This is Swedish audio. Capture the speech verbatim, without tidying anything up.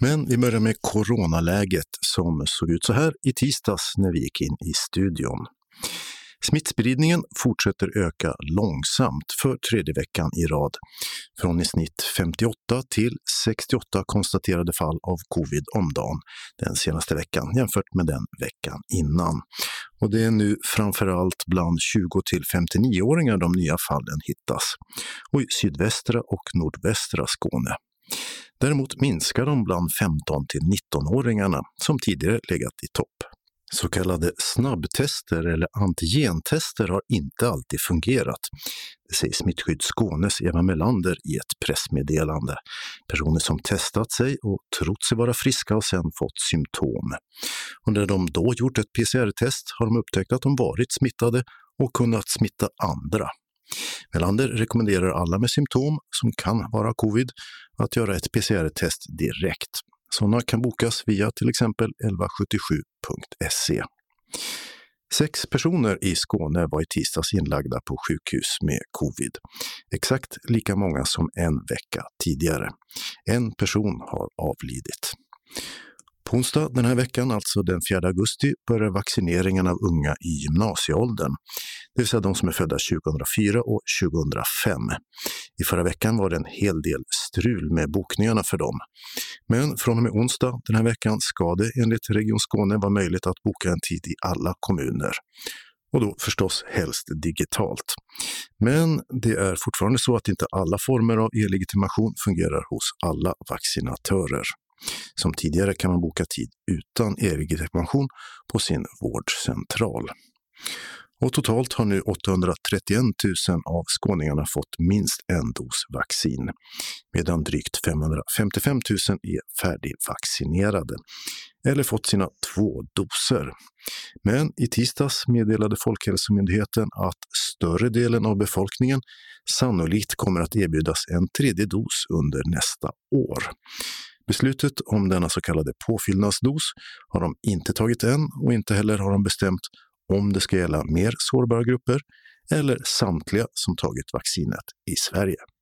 Men vi börjar med coronaläget som såg ut så här i tisdags när vi gick in i studion. Smittspridningen fortsätter öka långsamt för tredje veckan i rad. Från i snitt femtioåtta till sextioåtta konstaterade fall av covid om dagen den senaste veckan jämfört med den veckan innan. Och det är nu framförallt bland tjugo till femtionio-åringar de nya fallen hittas. Och i sydvästra och nordvästra Skåne. Däremot minskar de bland femton till nitton-åringarna som tidigare legat i topp. Så kallade snabbtester eller antigentester har inte alltid fungerat. Det säger Smittskydd Skånes Eva Melander i ett pressmeddelande. Personer som testat sig och trott sig vara friska har sedan fått symptom. Och när de då gjort ett P C R-test har de upptäckt att de varit smittade och kunnat smitta andra. Melander rekommenderar alla med symptom som kan vara covid att göra ett P C R-test direkt. Sådana kan bokas via till exempel elva sjuttiosju punkt se. Sex personer i Skåne var i tisdags inlagda på sjukhus med covid. Exakt lika många som en vecka tidigare. En person har avlidit. På onsdag den här veckan, alltså den fjärde augusti, börjar vaccineringen av unga i gymnasieåldern. Det vill säga de som är födda tjugohundrafyra och tjugohundrafem. I förra veckan var det en hel del strul med bokningarna för dem. Men från och med onsdag den här veckan ska det enligt Region Skåne vara möjligt att boka en tid i alla kommuner. Och då förstås helst digitalt. Men det är fortfarande så att inte alla former av e-legitimation fungerar hos alla vaccinatörer. Som tidigare kan man boka tid utan e-legitimation på sin vårdcentral. Och totalt har nu åttahundratrettioett tusen av skåningarna fått minst en dos vaccin, medan drygt femhundrafemtiofem tusen är färdigvaccinerade eller fått sina två doser. Men i tisdags meddelade Folkhälsomyndigheten att större delen av befolkningen sannolikt kommer att erbjudas en tredje dos under nästa år. Beslutet om denna så kallade påfyllnadsdos har de inte tagit än och inte heller har de bestämt om det ska gälla mer sårbara grupper eller samtliga som tagit vaccinet i Sverige.